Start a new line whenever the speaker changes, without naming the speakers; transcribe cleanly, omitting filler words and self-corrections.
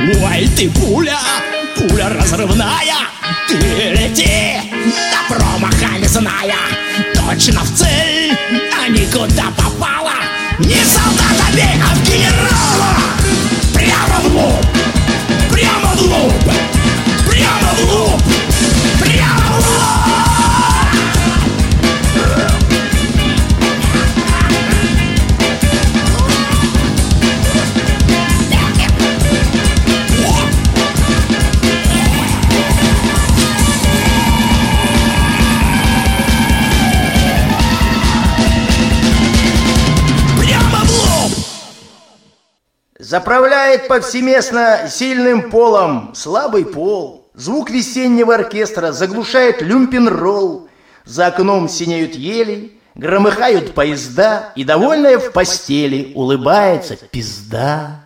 Ой, ты пуля, пуля разрывная, ты лети, да промаха не зная. Точно в цель, а никуда попала. Не солдатами, а в генерала. Прямо в лоб, прямо в лоб, прямо в лоб, прямо в лоб.
Заправляет повсеместно сильным полом слабый пол. Звук весеннего оркестра заглушает люмпен-ролл. За окном синеют ели, громыхают поезда, и довольная в постели улыбается пизда.